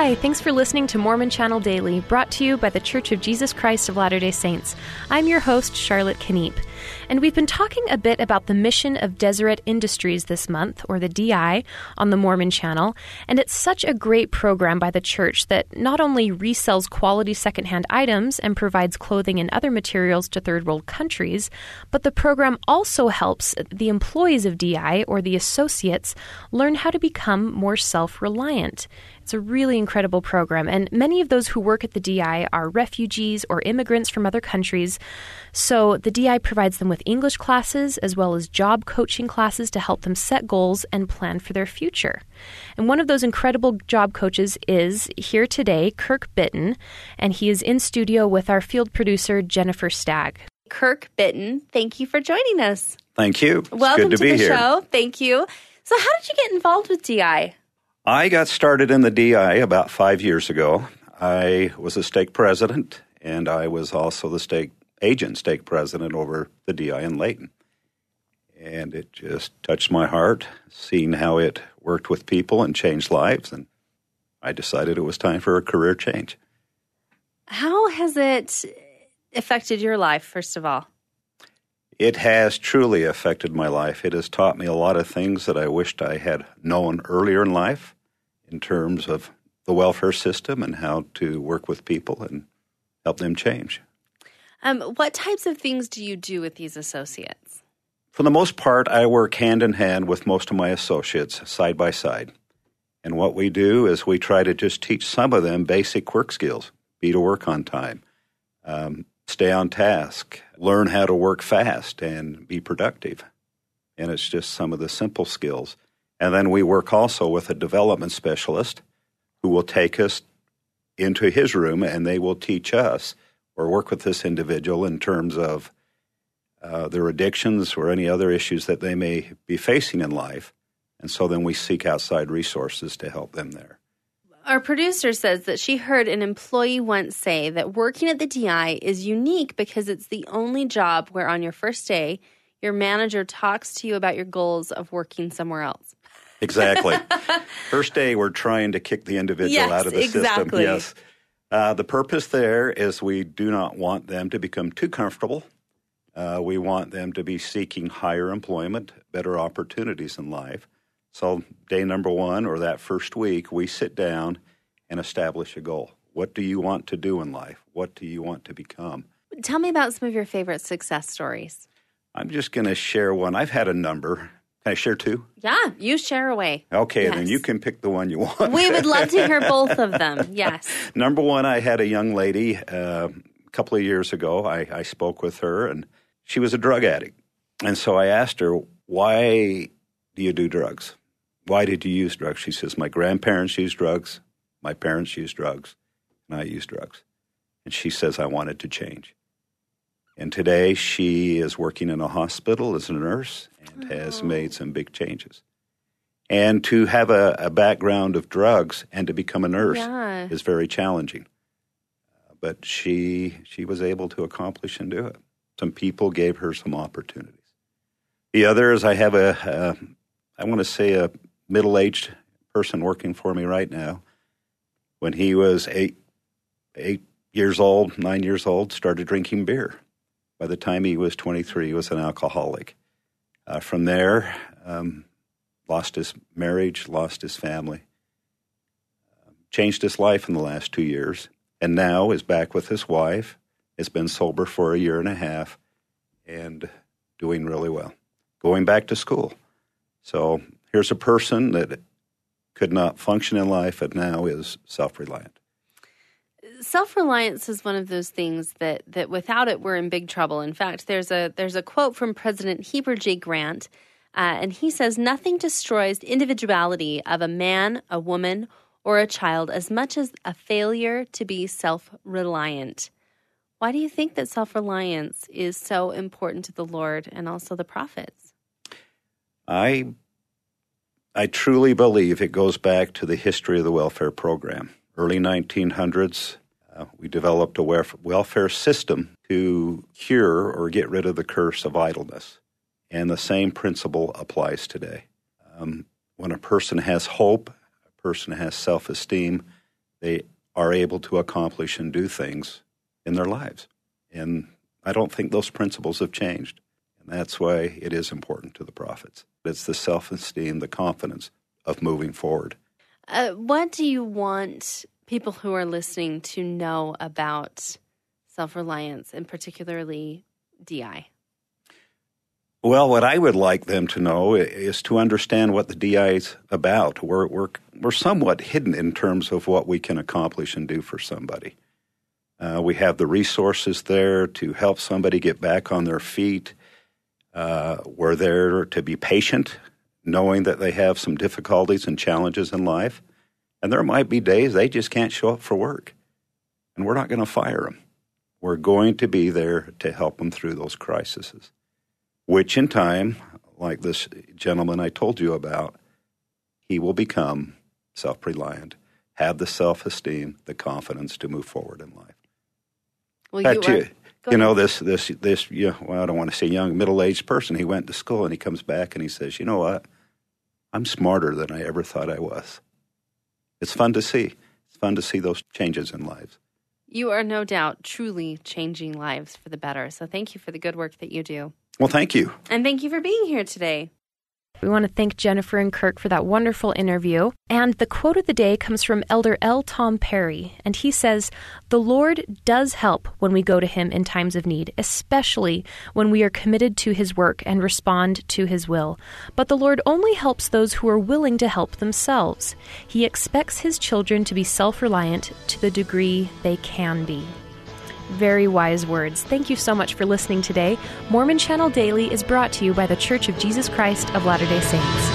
Hi, thanks for listening to Mormon Channel Daily, brought to you by The Church of Jesus Christ of Latter-day Saints. I'm your host, Charlotte Kneep, and we've been talking a bit about the mission of Deseret Industries this month, or the DI, on the Mormon Channel, and it's such a great program by the church that not only resells quality secondhand items and provides clothing and other materials to third world countries, but the program also helps the employees of DI, or the associates, learn how to become more self-reliant. It's a really incredible program, and many of those who work at the DI are refugees or immigrants from other countries. So the DI provides them with English classes as well as job coaching classes to help them set goals and plan for their future. And one of those incredible job coaches is here today, Kirk Bitton, and he is in studio with our field producer, Jennifer Stagg. Kirk Bitton, thank you for joining us. Thank you. It's Welcome good to be the here. show. Thank you. So how did you get involved with DI? I got started in the DI about 5 years ago. I was a stake president, and I was also the stake president over the DI in Layton. And it just touched my heart, seeing how it worked with people and changed lives, and I decided it was time for a career change. How has it affected your life, first of all? It has truly affected my life. It has taught me a lot of things that I wished I had known earlier in life in terms of the welfare system and how to work with people and help them change. What types of things do you do with these associates? For the most part, I work hand in hand with most of my associates, side by side. And what we do is we try to just teach some of them basic work skills, be to work on time, stay on task, learn how to work fast and be productive. And it's just some of the simple skills. And then we work also with a development specialist who will take us into his room and they will teach us or work with this individual in terms of their addictions or any other issues that they may be facing in life. And so then we seek outside resources to help them there. Our producer says that she heard an employee once say that working at the DI is unique because it's the only job where on your first day, your manager talks to you about your goals of working somewhere else. Exactly. First day, we're trying to kick the individual out of the system. Yes. The purpose there is we do not want them to become too comfortable. We want them to be seeking higher employment, better opportunities in life. So day number one or that first week, we sit down and establish a goal. What do you want to do in life? What do you want to become? Tell me about some of your favorite success stories. I'm just going to share one. I've had a number. Can I share two? Yeah, you share away. Okay, yes. Then you can pick the one you want. We would love to hear both of them, yes. Number one, I had a young lady a couple of years ago. I spoke with her, and she was a drug addict. And so I asked her, why do you do drugs? Why did you use drugs? She says, my grandparents used drugs, my parents used drugs, and I used drugs. And she says, I wanted to change. And today she is working in a hospital as a nurse and has made some big changes. And to have a background of drugs and to become a nurse is very challenging. But she was able to accomplish and do it. Some people gave her some opportunities. The other is I have a middle-aged person working for me right now. When he was 9 years old, started drinking beer. By the time he was 23, he was an alcoholic. From there, lost his marriage, lost his family, changed his life in the last 2 years, and now is back with his wife, has been sober for 1.5 years, and doing really well, going back to school. So here's a person that could not function in life and now is self-reliant. Self-reliance is one of those things that without it, we're in big trouble. In fact, there's a quote from President Heber J. Grant, and he says, nothing destroys the individuality of a man, a woman, or a child as much as a failure to be self-reliant. Why do you think that self-reliance is so important to the Lord and also the prophets? I truly believe it goes back to the history of the welfare program. Early 1900s, we developed a welfare system to cure or get rid of the curse of idleness. And the same principle applies today. When a person has hope, a person has self-esteem, they are able to accomplish and do things in their lives. And I don't think those principles have changed. And that's why it is important to the prophets. It's the self-esteem, the confidence of moving forward. What do you want people who are listening to know about self-reliance, and particularly DI? Well, what I would like them to know is to understand what the DI is about. We're somewhat hidden in terms of what we can accomplish and do for somebody. We have the resources there to help somebody get back on their feet. We're there to be patient, knowing that they have some difficulties and challenges in life. And there might be days they just can't show up for work. And we're not going to fire them. We're going to be there to help them through those crises, which in time, like this gentleman I told you about, he will become self-reliant, have the self-esteem, the confidence to move forward in life. Well, I don't want to say young, middle-aged person, he went to school and he comes back and he says, you know what? I'm smarter than I ever thought I was. It's fun to see. It's fun to see those changes in lives. You are no doubt truly changing lives for the better. So thank you for the good work that you do. Well, thank you. And thank you for being here today. We want to thank Jennifer and Kirk for that wonderful interview. And the quote of the day comes from Elder L. Tom Perry. And he says, "The Lord does help when we go to Him in times of need, especially when we are committed to His work and respond to His will. But the Lord only helps those who are willing to help themselves. He expects His children to be self-reliant to the degree they can be." Very wise words. Thank you so much for listening today. Mormon Channel Daily is brought to you by the Church of Jesus Christ of Latter-day Saints.